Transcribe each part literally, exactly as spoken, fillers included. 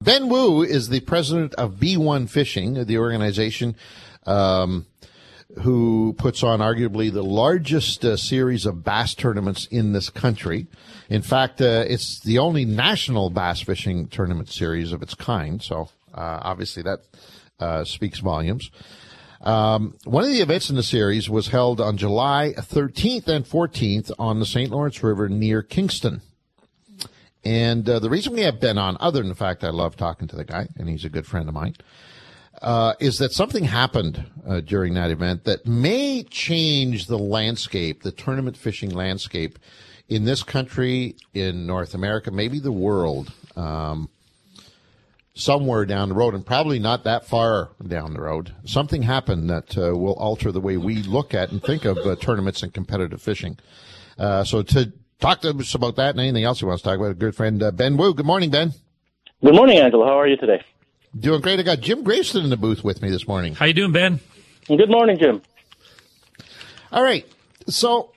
Ben Wu is the president of B one Fishing, the organization um, who puts on arguably the largest uh, series of bass tournaments in this country. In fact, uh, it's the only national bass fishing tournament series of its kind. So uh, obviously that uh, speaks volumes. Um, one of the events in the series was held on July thirteenth and fourteenth on the Saint Lawrence River near Kingston. And uh, the reason we have Ben on, other than the fact I love talking to the guy, and he's a good friend of mine, uh, is that something happened uh, during that event that may change the landscape, the tournament fishing landscape in this country, in North America, maybe the world, um, somewhere down the road, and probably not that far down the road. Something happened that uh, will alter the way we look at and think of uh, tournaments and competitive fishing. Uh, so to talk to us about that and anything else he wants to talk about, a good friend, uh, Ben Wu. Good morning, Ben. Good morning, Angelo. How are you today? Doing great. I got Jim Grayston in the booth with me this morning. How you doing, Ben? Good morning, Jim. All right. So,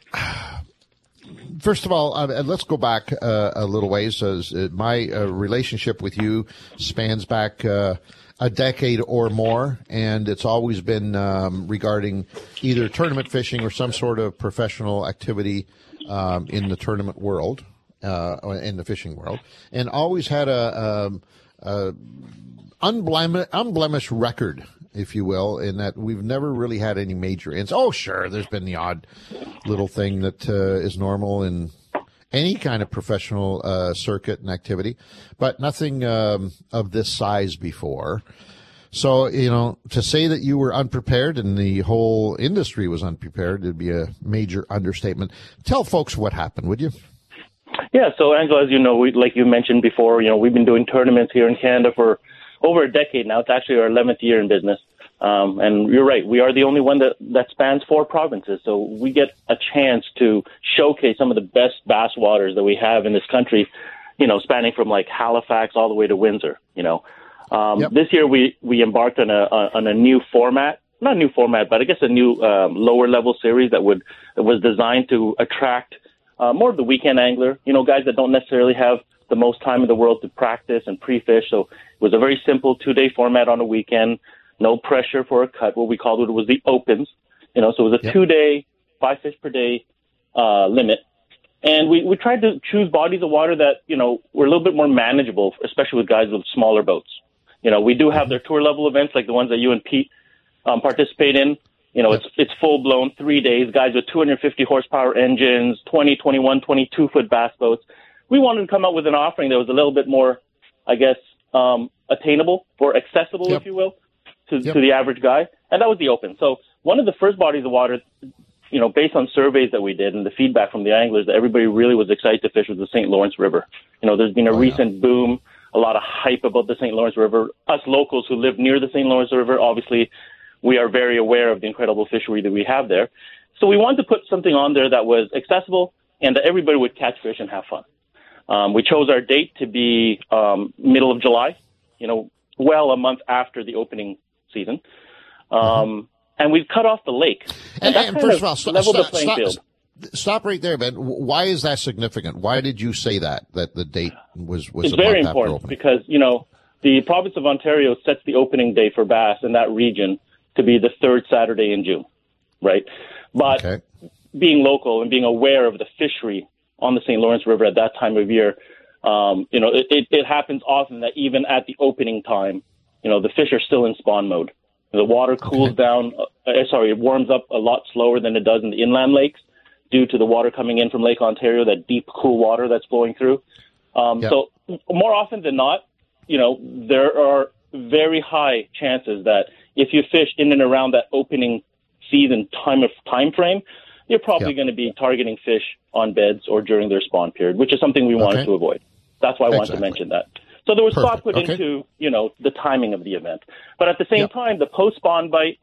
first of all, uh, let's go back uh, a little ways. As uh, my uh, relationship with you spans back uh, a decade or more, and it's always been um, regarding either tournament fishing or some sort of professional activity um, in the tournament world, uh, in the fishing world, and always had a, a, a unblemished, unblemished record, if you will, in that we've never really had any major ins. Oh, sure, there's been the odd little thing that uh, is normal in any kind of professional uh, circuit and activity, but nothing um, of this size before. So, you know, to say that you were unprepared and the whole industry was unprepared, it'd be a major understatement. Tell folks what happened, would you? Yeah, so, Angelo, as you know, we, like you mentioned before, you know, we've been doing tournaments here in Canada for over a decade now. It's actually our eleventh year in business. Um, and you're right, we are the only one that, that spans four provinces. So we get a chance to showcase some of the best bass waters that we have in this country, you know, spanning from like Halifax all the way to Windsor, you know. Um, yep. This year we, we embarked on a, on a new format, not a new format, but I guess a new um, lower level series that would, that was designed to attract uh, more of the weekend angler, you know, guys that don't necessarily have the most time in the world to practice and pre-fish. So it was a very simple two-day format on a weekend. No pressure for a cut. What we called it was the opens, you know, so it was a yep. two-day, five fish per day uh, limit. And we, we tried to choose bodies of water that, you know, were a little bit more manageable, especially with guys with smaller boats. You know, we do have their tour-level events like the ones that you and Pete um, participate in. You know, yep. it's it's full-blown, three days, guys with two hundred fifty horsepower engines, twenty, twenty-one, twenty-two-foot bass boats. We wanted to come up with an offering that was a little bit more, I guess, um, attainable or accessible, yep. if you will. To, yep. to the average guy, and that was the open. So one of the first bodies of water, you know, based on surveys that we did and the feedback from the anglers, that everybody really was excited to fish was the Saint Lawrence River. You know, there's been a oh, recent yeah. boom, a lot of hype about the Saint Lawrence River. Us locals who live near the Saint Lawrence River, obviously, we are very aware of the incredible fishery that we have there. So we wanted to put something on there that was accessible and that everybody would catch fish and have fun. Um, we chose our date to be um, middle of July, you know, well a month after the opening season. Um, mm-hmm. And we've cut off the lake. And, and, and first of all, stop, leveled stop, the playing stop, field. Stop right there, Ben. Why is that significant? Why did you say that, that the date was, was it's a very month important after opening? Because, you know, the province of Ontario sets the opening day for bass in that region to be the third Saturday in June, right? But okay. being local and being aware of the fishery on the Saint Lawrence River at that time of year, um, you know, it, it, it happens often that even at the opening time, you know, the fish are still in spawn mode. The water cools okay. down, uh, sorry, it warms up a lot slower than it does in the inland lakes due to the water coming in from Lake Ontario, that deep, cool water that's flowing through. Um, yep. So more often than not, you know, there are very high chances that if you fish in and around that opening season time of time frame, you're probably yep. going to be targeting fish on beds or during their spawn period, which is something we okay. wanted to avoid. That's why I wanted exactly. to mention that. So there was Perfect. thought put okay. into, you know, the timing of the event. But at the same yep. time, the post-spawn bite,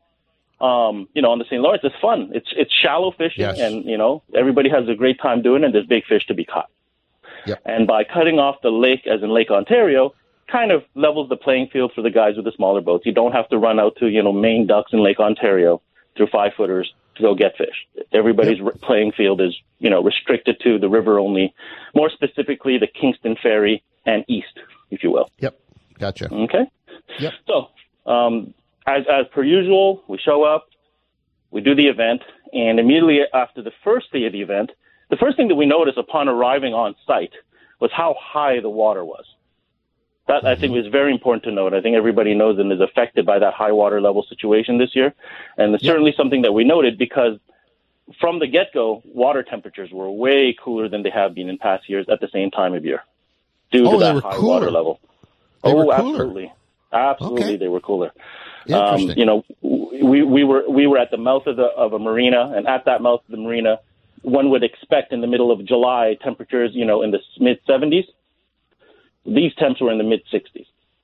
um, you know, on the Saint Lawrence is fun. It's it's shallow fishing, yes. and, you know, everybody has a great time doing it, and there's big fish to be caught. Yep. And by cutting off the lake, as in Lake Ontario, kind of levels the playing field for the guys with the smaller boats. You don't have to run out to, you know, Maine ducks in Lake Ontario through five-footers to go get fish. Everybody's yep. playing field is, you know, restricted to the river only, more specifically the Kingston Ferry and east, if you will. Yep. Gotcha. Okay. Yep. So, um, as as per usual, we show up, we do the event, and immediately after the first day of the event, the first thing that we noticed upon arriving on site was how high the water was. That, mm-hmm. I think, was very important to note. I think everybody knows and is affected by that high water level situation this year. And it's yep. certainly something that we noted because from the get-go, water temperatures were way cooler than they have been in past years at the same time of year due oh, to that high cooler. water level. They oh, were cooler. absolutely. Absolutely, okay. they were cooler. Interesting. Um, you know, we, we were we were at the mouth of the of a marina, and at that mouth of the marina, one would expect in the middle of July temperatures, you know, in the mid seventies. These temps were in the mid sixties.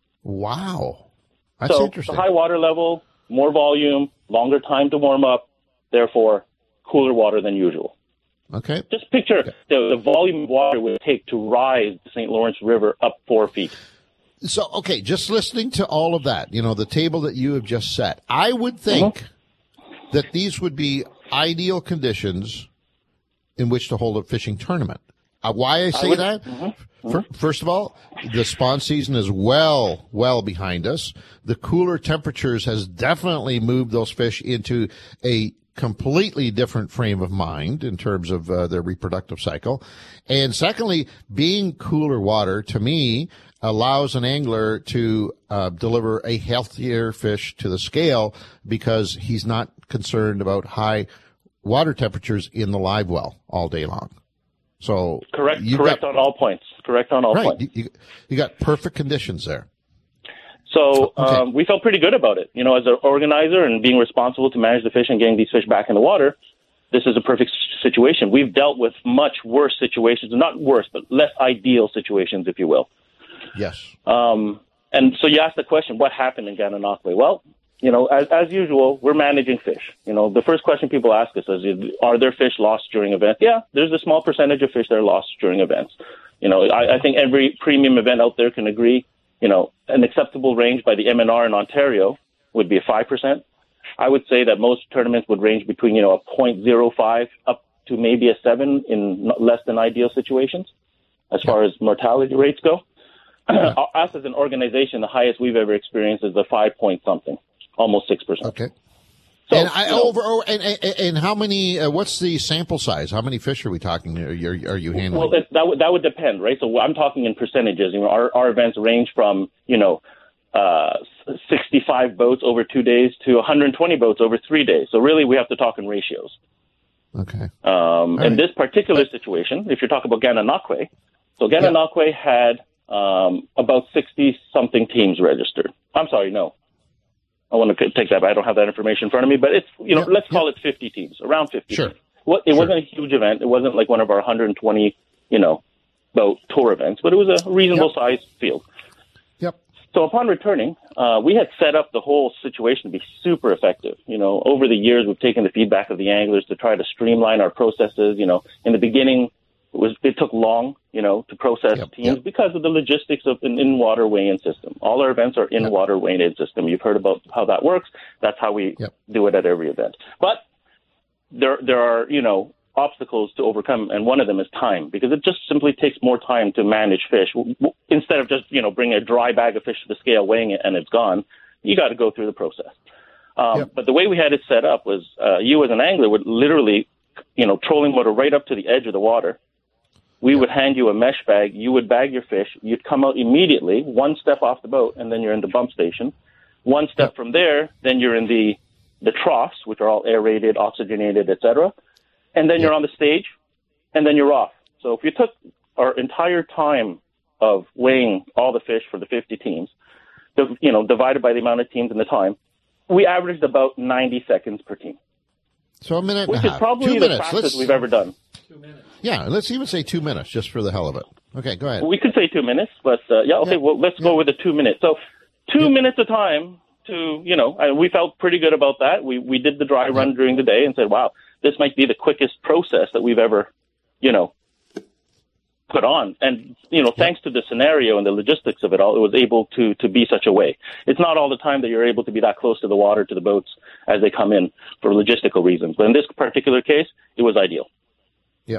Wow, that's so interesting. So high water level, more volume, longer time to warm up, therefore cooler water than usual. Okay. Just picture okay. the, the volume of water it would take to rise the Saint Lawrence River up four feet. So, okay, just listening to all of that, you know, the table that you have just set, I would think mm-hmm. that these would be ideal conditions in which to hold a fishing tournament. Uh, why I say I would, that? Mm-hmm. For, first of all, the spawn season is well, well behind us. The cooler temperatures has definitely moved those fish into a completely different frame of mind in terms of uh, their reproductive cycle. And secondly, being cooler water, to me, allows an angler to uh, deliver a healthier fish to the scale because he's not concerned about high water temperatures in the live well all day long. So correct, correct got, on all points. Correct on all right, points. You, you got perfect conditions there. So okay. um, we felt pretty good about it. You know, as an organizer and being responsible to manage the fish and getting these fish back in the water, this is a perfect situation. We've dealt with much worse situations, not worse, but less ideal situations, if you will. Yes. Um, and so you asked the question, what happened in Gananoque? Well, you know, as, as usual, we're managing fish. You know, the first question people ask us is, are there fish lost during events? Yeah, there's a small percentage of fish that are lost during events. You know, I, I think every premium event out there can agree, you know, an acceptable range by the M N R in Ontario would be a five percent. I would say that most tournaments would range between, you know, a zero point zero five up to maybe a seven in less than ideal situations as far as mortality rates go. Yeah. Us as an organization, the highest we've ever experienced is the five point something, almost six percent. Okay. So, and I, you know, over, over and, and, and how many? Uh, what's the sample size? How many fish are we talking? Are you, are you handling? Well, that, that would that would depend, right? So I'm talking in percentages. You know, our our events range from you know uh, sixty-five boats over two days to one hundred twenty boats over three days. So really, we have to talk in ratios. Okay. Um, in right. this particular situation, if you're talking about Gananoque, so Gananoque yeah. had um, about sixty something teams registered. I'm sorry, no. I want to take that, but I don't have that information in front of me. But it's, you know, yep, let's call yep. it fifty teams, around fifty. Sure. Teams. Well, it sure. wasn't a huge event. It wasn't like one of our one hundred twenty, you know, boat tour events, but it was a reasonable yep. sized field. Yep. So upon returning, uh, we had set up the whole situation to be super effective. You know, over the years, we've taken the feedback of the anglers to try to streamline our processes. You know, in the beginning, it was it took long, you know, to process yep. teams yep. because of the logistics of an in-water weigh-in system. All our events are in-water yep. weigh-in system. You've heard about how that works. That's how we yep. do it at every event. But there there are, you know, obstacles to overcome, and one of them is time, because it just simply takes more time to manage fish. Instead of just, you know, bringing a dry bag of fish to the scale, weighing it, and it's gone, you got to go through the process. Um, yep. But the way we had it set up was uh, you as an angler would literally, you know, trolling motor right up to the edge of the water. We would hand you a mesh bag. You would bag your fish. You'd come out immediately, one step off the boat, and then you're in the bump station. One step yep. from there, then you're in the the troughs, which are all aerated, oxygenated, et cetera. And then yep. you're on the stage, and then you're off. So if you took our entire time of weighing all the fish for the fifty teams, you know, divided by the amount of teams and the time, we averaged about ninety seconds per team. So a minute Which and a is half. probably two the minutes. fastest let's, we've ever done. Two minutes. Yeah, let's even say two minutes just for the hell of it. Okay, go ahead. We could say two minutes, but uh, yeah, okay, yeah. well, let's yeah. go with the two minutes. So two yeah. minutes of time to, you know, I, we felt pretty good about that. We we did the dry run yeah. during the day and said, wow, this might be the quickest process that we've ever, you know, put on. And, you know, thanks to the scenario and the logistics of it all, it was able to, to be such a way. It's not all the time that you're able to be that close to the water, to the boats as they come in for logistical reasons. But in this particular case, it was ideal. Yep.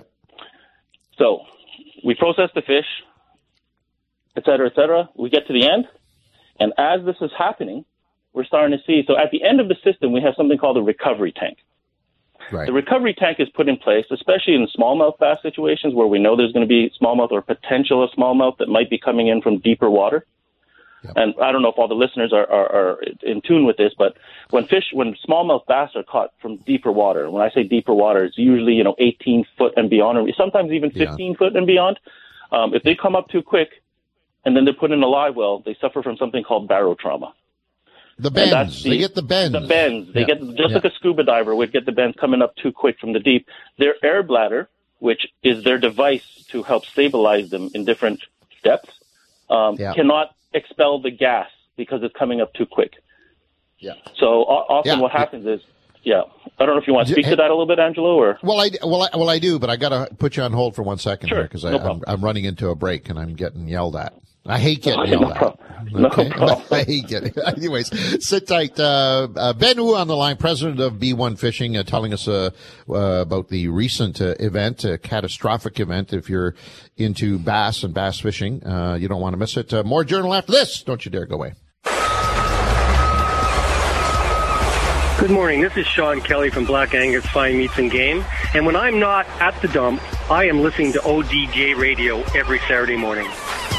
So we process the fish, et cetera, et cetera. We get to the end. And as this is happening, we're starting to see, so at the end of the system, we have something called a recovery tank. Right. The recovery tank is put in place, especially in smallmouth bass situations where we know there's going to be smallmouth or potential of smallmouth that might be coming in from deeper water. Yep. And I don't know if all the listeners are, are, are in tune with this, but when fish, when smallmouth bass are caught from deeper water, when I say deeper water, it's usually, you know, eighteen foot and beyond, or sometimes even fifteen yeah. foot and beyond. Um, if they come up too quick and then they're put in a live well, they suffer from something called barotrauma. The bends. The, they get the bends. The bends. They yeah. get, just yeah. like a scuba diver would get the bends coming up too quick from the deep. Their air bladder, which is their device to help stabilize them in different depths, um, yeah. cannot expel the gas because it's coming up too quick. Yeah. So uh, often yeah. what happens is, yeah, I don't know if you want to speak to that a little bit, Angelo, or well, I well, I, well, I do, but I got to put you on hold for one second sure. here because no I'm, I'm running into a break and I'm getting yelled at. I hate getting no, yelled no at. Problem. No okay? problem. I hate getting. Anyways, sit tight. Uh, uh, Ben Wu on the line, president of B one Fishing, uh, telling us uh, uh, about the recent uh, event, a catastrophic event. If you're into bass and bass fishing, uh, you don't want to miss it. Uh, more Journal after this. Don't you dare go away. Good morning. This is Sean Kelly from Black Angus Fine Meats and Game. And when I'm not at the dump, I am listening to O D J Radio every Saturday morning.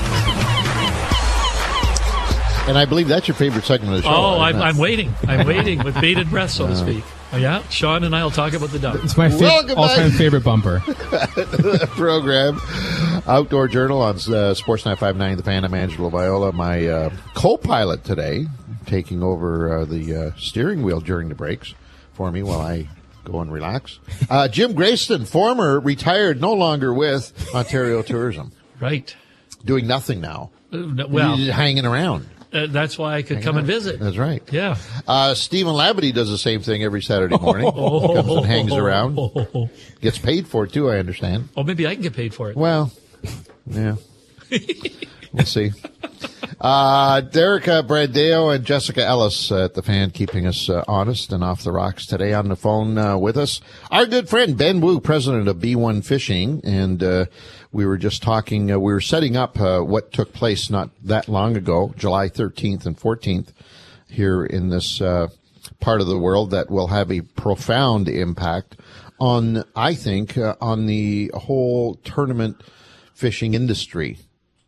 And I believe that's your favorite segment of the show. Oh, I'm, I'm waiting. I'm waiting with bated breath, so to speak. Oh, yeah, Sean and I will talk about the dump. It's my fa- all-time favorite bumper. Program, Outdoor Journal on uh, Sportsnet five ninety, The Fan. I'm Angelo Viola, my uh, co-pilot today, taking over uh, the uh, steering wheel during the breaks for me while I go and relax. Uh, Jim Grayston, former retired, no longer with Ontario Tourism. Right. Doing nothing now. Uh, well, He's just hanging around. Uh, that's why I could Hang come on. and visit. That's right. Yeah. Uh, Stephen Labadie does the same thing every Saturday morning. Oh, Comes and hangs oh, around. oh, oh, oh. Gets paid for it, too, I understand. Oh, maybe I can get paid for it. Well, yeah. We'll see. Uh, Derica Bradeo and Jessica Ellis uh, at the Fan, keeping us uh, honest and off the rocks today. On the phone uh, with us, our good friend Ben Wu, president of B one Fishing, and uh, we were just talking, uh, we were setting up uh, what took place not that long ago, July thirteenth and fourteenth, here in this uh, part of the world that will have a profound impact on, I think, uh, on the whole tournament fishing industry.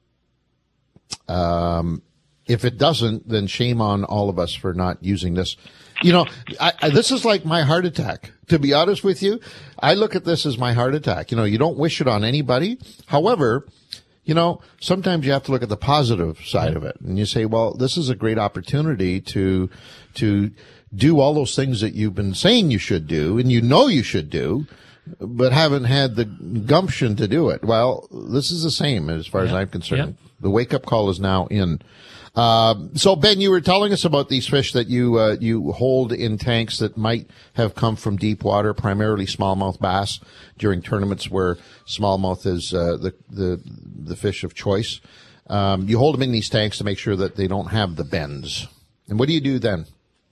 Um, if it doesn't, then shame on all of us for not using this. You know, I, I, this is like my heart attack. To be honest with you, I look at this as my heart attack. You know, you don't wish it on anybody. However, you know, sometimes you have to look at the positive side of it. And you say, well, this is a great opportunity to, to do all those things that you've been saying you should do and you know you should do, but haven't had the gumption to do it. Well, this is the same as far yeah. as I'm concerned. Yeah. The wake-up call is now in. Um, so, Ben, you were telling us about these fish that you uh, you hold in tanks that might have come from deep water, primarily smallmouth bass, during tournaments where smallmouth is uh, the, the the fish of choice. Um, you hold them in these tanks to make sure that they don't have the bends. And what do you do then?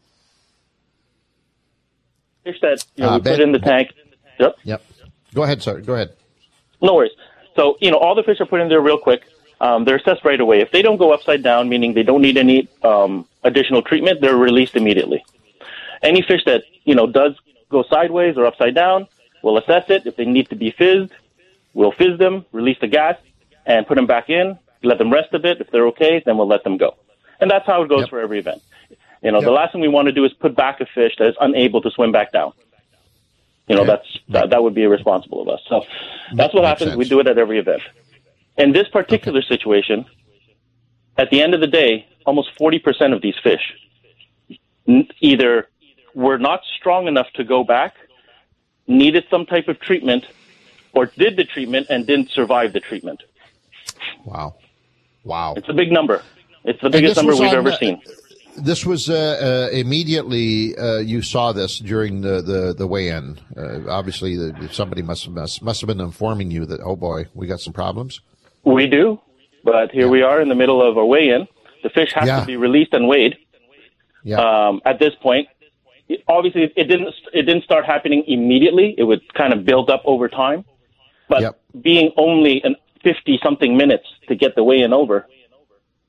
Fish that you know, uh, we Ben, put in the tank. Yep. Yep. Go ahead, sir. Go ahead. No worries. So, you know, all the fish are put in there real quick. Um, they're assessed right away. If they don't go upside down, meaning they don't need any um, additional treatment, they're released immediately. Any fish that, you know, does go sideways or upside down, we'll assess it. If they need to be fizzed, we'll fizz them, release the gas, and put them back in, let them rest a bit. If they're okay, then we'll let them go. And that's how it goes yep. for every event. You know, yep. the last thing we want to do is put back a fish that is unable to swim back down. You know, okay. that's that, that would be irresponsible of us. So that's what happens. Sense. We do it at every event. In this particular okay. situation, at the end of the day, almost forty percent of these fish either were not strong enough to go back, needed some type of treatment, or did the treatment and didn't survive the treatment. Wow. Wow. It's a big number. It's the biggest number we've ever the, seen. This was uh, uh, immediately, uh, you saw this during the, the, the weigh-in. Uh, obviously, the, somebody must, must, must have been informing you that, oh boy, we got some problems. We do, but here yeah. we are in the middle of a weigh-in. The fish has yeah. to be released and weighed. Yeah. Um, at this point, it, obviously, it didn't it didn't start happening immediately. It would kind of build up over time. But yep. being only an fifty-something minutes to get the weigh-in over, yep.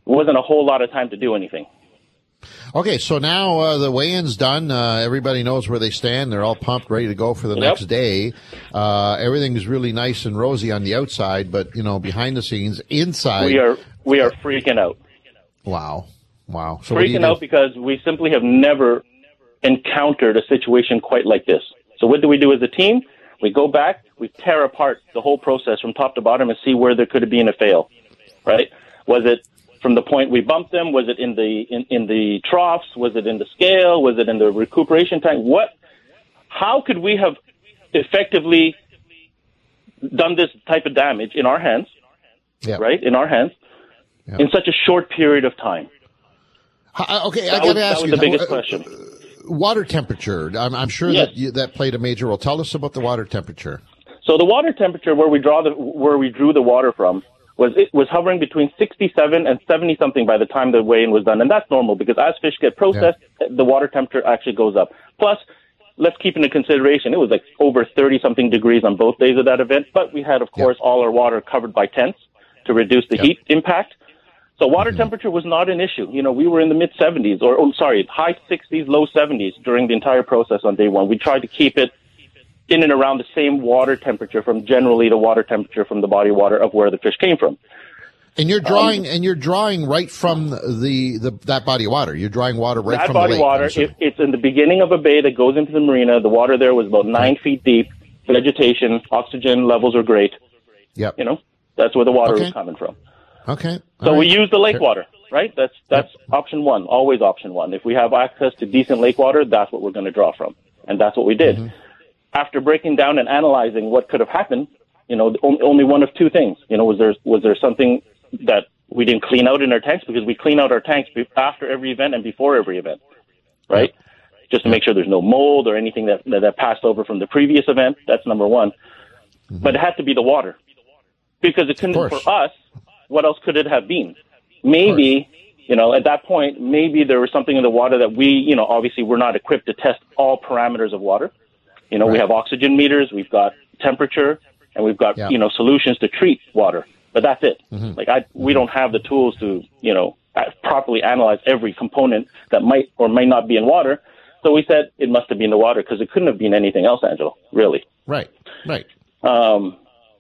wasn't a whole lot of time to do anything. Okay, so now uh, the weigh-in's done. Uh, everybody knows where they stand. They're all pumped, ready to go for the Yep. next day. Uh, everything is really nice and rosy on the outside, but, you know, behind the scenes, inside. We are we are freaking out. Wow. Wow. So what do you Freaking do? out because we simply have never encountered a situation quite like this. So what do we do as a team? We go back, we tear apart the whole process from top to bottom and see where there could have been a fail, right? Was it from the point we bumped them? Was it in the in, in the troughs? Was it in the scale? Was it in the recuperation tank? What? How could we have effectively done this type of damage in our hands, Yeah. right? In our hands, Yeah. in such a short period of time? How- okay, I That got was, to that ask was you. the biggest how- uh, question. Water temperature. I'm, I'm sure Yes. that you, that played a major role. Tell us about the water temperature. So the water temperature where we draw the where we drew the water from was it was hovering between sixty-seven and seventy something by the time the weigh-in was done, and that's normal because as fish get processed, the water temperature actually goes up. Plus, let's keep into consideration it was like over thirty something degrees on both days of that event, but we had of course all our water covered by tents to reduce the Yep. heat impact. So water temperature was not an issue. You know, we were in the mid seventies or oh, sorry, high sixties, low seventies during the entire process on day one. We tried to keep it in and around the same water temperature from generally the water temperature from the body water of where the fish came from. And you're drawing, and you're drawing right from the, the that body of water. You're drawing water right That from body the lake. water, I'm assuming. it, it's in the beginning of a bay that goes into the marina. The water there was about nine feet deep. Vegetation, oxygen levels are great. Yep. You know, that's where the water Okay. was coming from. Okay. So All we right. use the lake Sure. water, right? That's that's option one, always option one. If we have access to decent lake water, that's what we're going to draw from, and that's what we did. Mm-hmm. After breaking down and analyzing what could have happened, you know, on- only one of two things. You know, was there was there something that we didn't clean out in our tanks because we clean out our tanks be- after every event and before every event, right? Just to make sure there's no mold or anything that that, that passed over from the previous event. That's number one. Mm-hmm. But it had to be the water because it couldn't course. for us. What else could it have been? Maybe, you know, at that point, maybe there was something in the water that we, you know, obviously we're not equipped to test all parameters of water. You know, we Right. have oxygen meters, we've got temperature, and we've got, Yeah. you know, solutions to treat water. But that's it. Mm-hmm. Like, I, we don't have the tools to, you know, a- properly analyze every component that might or might not be in water. So we said it must have been the water because it couldn't have been anything else, Angelo, really. Right. Right. Um,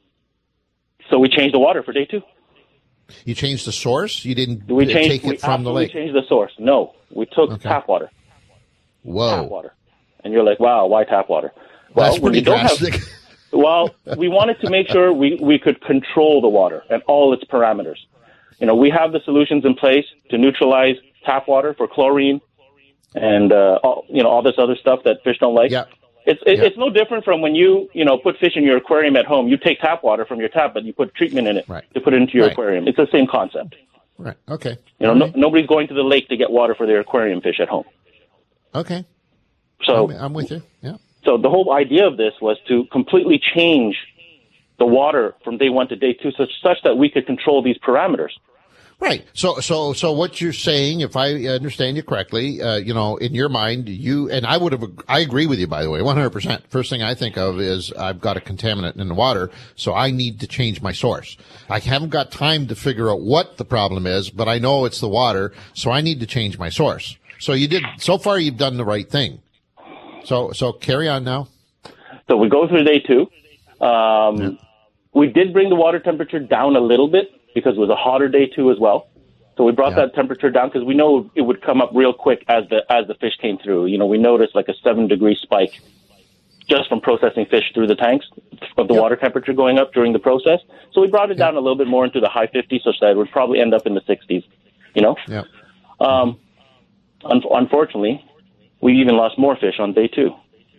so we changed the water for day two. You changed the source. You didn't We uh, changed, take we it from the absolutely lake. changed the source. No, we took Okay. tap water. Whoa. Tap water. And you're like, wow, why tap water? Well, That's when pretty you don't have- drastic. Well, we wanted to make sure we, we could control the water and all its parameters. You know, we have the solutions in place to neutralize tap water for chlorine and, uh, all, you know, all this other stuff that fish don't like. Yeah. It's, it, Yeah. it's no different from when you, you know, put fish in your aquarium at home. You take tap water from your tap, but you put treatment in it Right. to put it into your Right. aquarium. It's the same concept. Right. Okay. You know, All no, right. nobody's going to the lake to get water for their aquarium fish at home. Okay. So, I'm, I'm with you. Yeah. so the whole idea of this was to completely change the water from day one to day two, such such that we could control these parameters. Right. So, so, so what you're saying, if I understand you correctly, uh, you know, in your mind, you, and I would have, I agree with you, by the way, one hundred percent. First thing I think of is I've got a contaminant in the water, so I need to change my source. I haven't got time to figure out what the problem is, but I know it's the water, so I need to change my source. So you did, so far you've done the right thing. So, so carry on now. So we go through day two. Um, Yeah. We did bring the water temperature down a little bit because it was a hotter day two as well. So we brought Yeah. that temperature down because we know it would come up real quick as the as the fish came through. You know, we noticed like a seven degree spike just from processing fish through the tanks of the Yep. water temperature going up during the process. So we brought it down a little bit more into the high fifties, such that it would probably end up in the sixties. You know, Yeah. um, un- unfortunately, we even lost more fish on day two.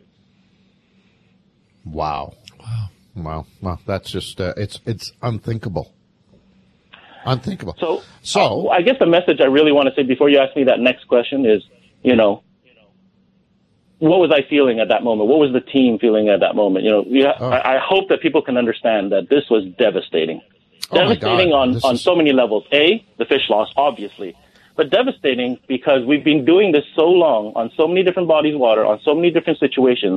Wow. Wow. Wow. Wow. That's just, uh, it's, it's unthinkable. Unthinkable. So, So- uh, I guess the message I really want to say before you ask me that next question is, you know, what was I feeling at that moment? What was the team feeling at that moment? You know, we ha- Oh. I, I hope that people can understand that this was devastating. Oh my devastating God. on, This on is- so many levels. A, the fish loss, obviously. But devastating because we've been doing this so long on so many different bodies of water, on so many different situations.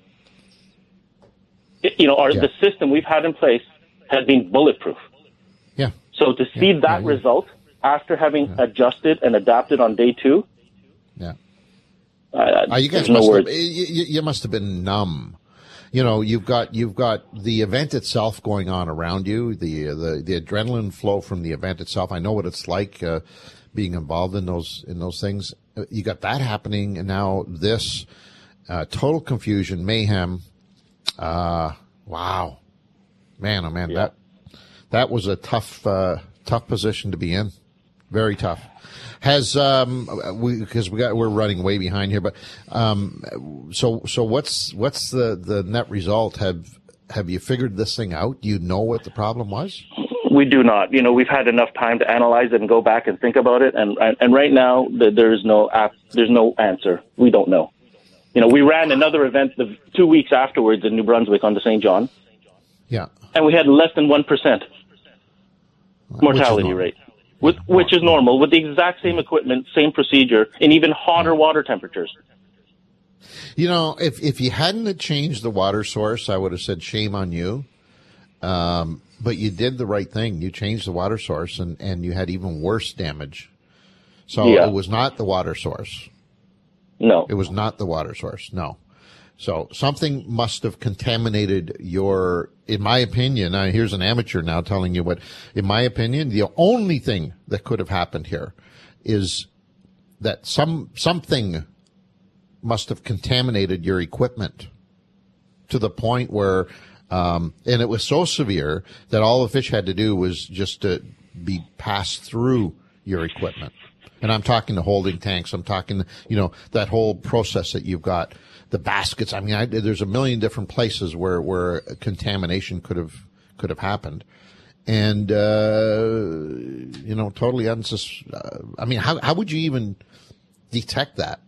It- you know, our, Yeah. the system we've had in place has been bulletproof. Yeah. So to see Yeah, that yeah, yeah. result after having yeah. adjusted and adapted on day two. Yeah. Uh, uh, you guys no must words. have, you, you must have been numb. You know, you've got you've got the event itself going on around you, the the the adrenaline flow from the event itself. I know what it's like uh, being involved in those in those things. You got that happening, and now this uh, total confusion, mayhem. Uh, wow, man, oh man, yeah. that that was a tough uh, tough position to be in. Very tough. Has um we because we got we're running way behind here, but um so so what's what's the the net result? Have have you figured this thing out? Do you know what the problem was? We do not. You know, we've had enough time to analyze it and go back and think about it, and and, and right now there is no app, there's no answer. We don't know. You know, we ran another event the two weeks afterwards in New Brunswick on the Saint John. Yeah, and we had less than one percent mortality rate. With, which is normal, with the exact same equipment, same procedure, and even hotter water temperatures. You know, if if you hadn't changed the water source, I would have said shame on you. Um, but you did the right thing. You changed the water source, and, and you had even worse damage. So yeah. It was not the water source. No. It was not the water source, no. So something must have contaminated your, in my opinion, now here's an amateur now telling you what, in my opinion, the only thing that could have happened here is that some, something must have contaminated your equipment to the point where, um, and it was so severe that all the fish had to do was just to be passed through your equipment. And I'm talking the holding tanks. I'm talking, you know, that whole process that you've got. The baskets. I mean, I, there's a million different places where, where contamination could have, could have happened. And, uh, you know, totally unsus, uh, I mean, how, how would you even detect that?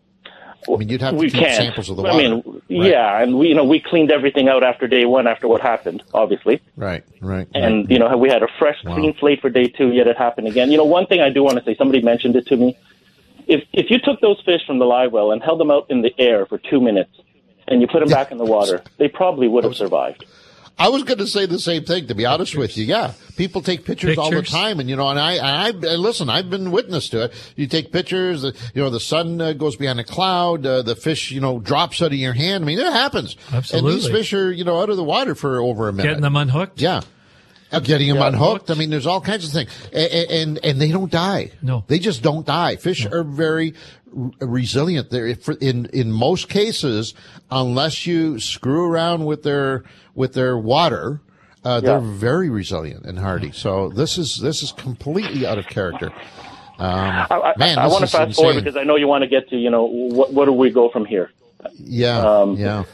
I mean, you'd have to we keep can't. samples of the water. I mean, right? Yeah. And we, you know, we cleaned everything out after day one after what happened, obviously. Right, right. And, right. you know, we had a fresh, wow. clean slate for day two, yet it happened again. You know, one thing I do want to say, somebody mentioned it to me. If if you took those fish from the live well and held them out in the air for two minutes and you put them back in the water, they probably would have survived. I was going to say the same thing, to be honest pictures. with you. Yeah. People take pictures, pictures all the time. And, you know, and I, I, I, listen, I've been witness to it. You take pictures, you know, the sun uh, goes behind a cloud, uh, the fish, you know, drops out of your hand. I mean, it happens. Absolutely. And these fish are, you know, out of the water for over a minute. Getting them unhooked. Yeah. Getting them yeah, unhooked. I mean, there's all kinds of things. And, and, and they don't die. No. They just don't die. Fish no. are very r- resilient. They're, in, in most cases, unless you screw around with their, with their water, uh, yeah. they're very resilient and hardy. So this is, this is completely out of character. Um, I, man, I, I want to fast insane. forward because I know you want to get to, you know, what, where do we go from here? Yeah. Um, yeah.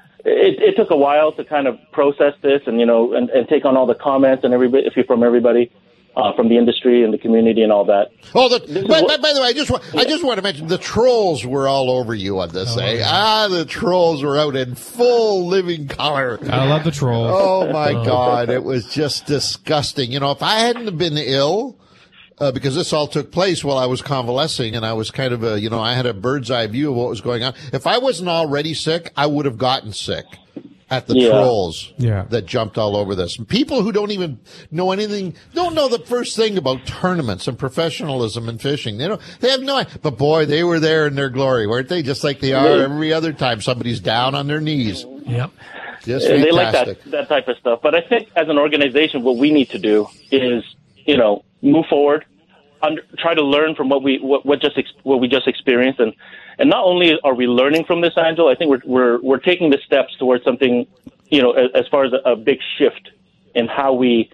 It, it took a while to kind of process this and, you know, and, and take on all the comments and everybody, if you're from everybody, uh, from the industry and the community and all that. Oh, the, by, what, by the way, I just want, I just want to mention the trolls were all over you on this, oh, eh? Yeah. Ah, the trolls were out in full living color. I love the trolls. Oh my God. It was just disgusting. You know, if I hadn't been ill, Uh, because this all took place while I was convalescing and I was kind of a, you know, I had a bird's eye view of what was going on. If I wasn't already sick, I would have gotten sick at the yeah. trolls yeah. that jumped all over this. People who don't even know anything, don't know the first thing about tournaments and professionalism in fishing. They don't, they have no idea. But boy, they were there in their glory, weren't they? Just like they are every other time somebody's down on their knees. Yep. Just fantastic. They like that, that type of stuff. But I think as an organization, what we need to do is, you know, move forward, under, try to learn from what we what, what just ex, what we just experienced, and and not only are we learning from this, Angela, I think we're we're we're taking the steps towards something, you know, as, as far as a, a big shift in how we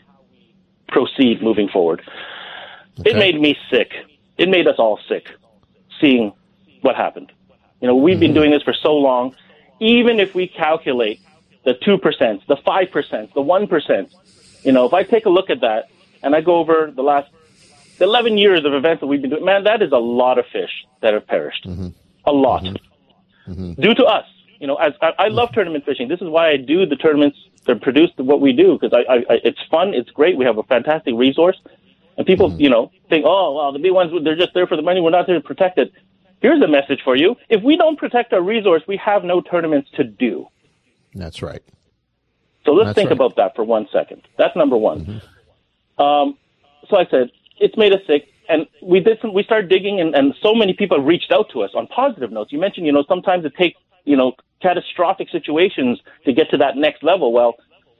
proceed moving forward. Okay. It made me sick. It made us all sick, seeing what happened. You know, we've mm-hmm. been doing this for so long. Even if we calculate the two percent, the five percent, the one percent, you know, if I take a look at that and I go over the last eleven years of events that we've been doing, man, that is a lot of fish that have perished. Mm-hmm. A lot. Mm-hmm. Mm-hmm. Due to us. You know, as I, I love tournament fishing. This is why I do the tournaments that produce what we do, because I, I, I, it's fun, it's great, we have a fantastic resource. And people, mm-hmm. you know, think, oh, well, the big ones, they're just there for the money, we're not there to protect it. Here's a message for you. If we don't protect our resource, we have no tournaments to do. That's right. So let's That's think right. about that for one second. That's number one. Mm-hmm. Um, so I said, it's made us sick. And we did some, we started digging, and, and so many people reached out to us on positive notes. You mentioned, you know, sometimes it takes, you know, catastrophic situations to get to that next level. Well,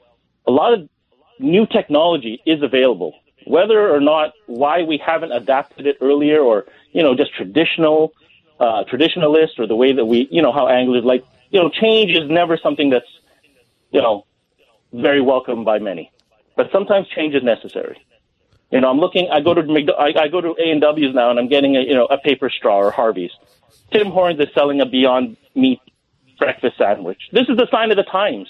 a lot of new technology is available. Whether or not why we haven't adapted it earlier, or, you know, just traditional, uh, traditionalist, or the way that we, you know, how anglers like, you know, change is never something that's, you know, very welcome by many. But sometimes change is necessary. You know, I'm looking, I go to I, I go to A and W's now, and I'm getting a, you know, a paper straw, or Harvey's. Tim Hortons is selling a Beyond Meat breakfast sandwich. This is the sign of the times,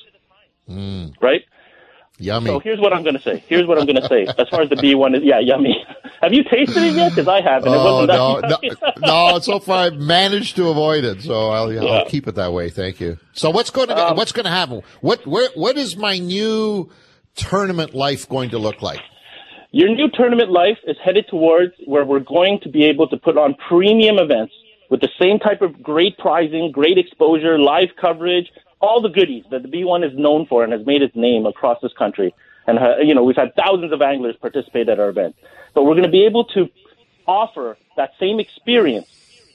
mm. right? Yummy. So here's what I'm going to say. Here's what I'm going to say. As far as the B one is, yeah, yummy. Have you tasted it yet? Because I haven't. It oh, wasn't that no, no, no. So far, I've managed to avoid it. So I'll, yeah. I'll keep it that way. Thank you. So what's going to um, what's going to happen? What where what is my new tournament life going to look like? Your new tournament life is headed towards where we're going to be able to put on premium events with the same type of great prizing, great exposure, live coverage, all the goodies that the B one is known for and has made its name across this country. And, uh, you know, we've had thousands of anglers participate at our event. But we're going to be able to offer that same experience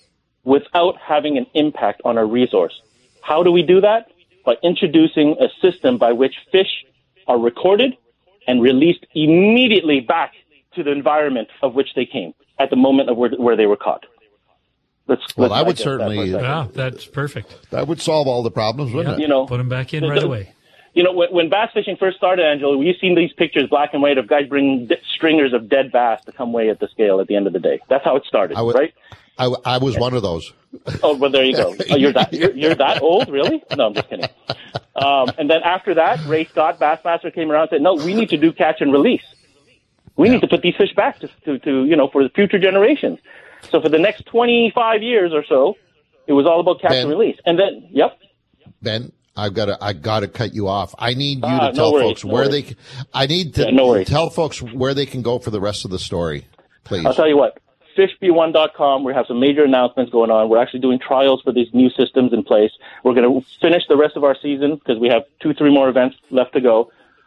without having an impact on our resource. How do we do that? By introducing a system by which fish are recorded and released immediately back to the environment of which they came at the moment of where, where they were caught. Let's, well, let's I would certainly. That yeah, that's perfect. That would solve all the problems, wouldn't yeah. it? You know, put them back in the, right the, away. You know, when, when bass fishing first started, Angela, we've seen these pictures, black and white, of guys bringing d- stringers of dead bass to come weigh at the scale at the end of the day. That's how it started, I would, right? I, I was one of those. Oh, well, there you go. Oh, you're that you're, you're that old, really? No, I'm just kidding. Um, and then after that, Ray Scott, Bassmaster, came around and said, "No, we need to do catch and release. We yeah. need to put these fish back to, to, to, you know, for the future generations." So for the next twenty-five years or so, it was all about catch Ben, and release. And then, yep. Ben, I've got to, I got to cut you off. I need you uh, to tell no worries, folks no where worries. they, I need to yeah, no tell folks where they can go for the rest of the story, please. I'll tell you what, fish b one dot com, we have some major announcements going on. We're actually doing trials for these new systems in place. We're going to finish the rest of our season because we have two, three more events left to go.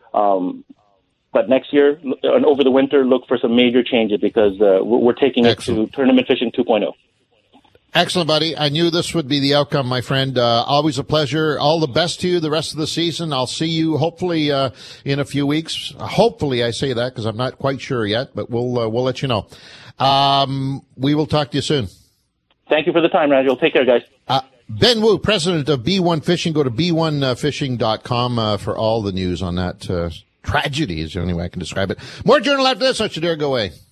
Um, But next year and over the winter, look for some major changes because uh, we're taking Excellent. it to Tournament Fishing two point oh. Excellent, buddy. I knew this would be the outcome, my friend. Uh, always a pleasure. All the best to you the rest of the season. I'll see you hopefully uh, in a few weeks. Hopefully, I say that because I'm not quite sure yet, but we'll uh, we'll let you know. Um, we will talk to you soon. Thank you for the time, Nigel. Take care, guys. Uh, Ben Wu, president of B one Fishing. Go to b one fishing dot com uh, for all the news on that uh, tragedy is the only way I can describe it. More Journal after this. Don't you dare go away.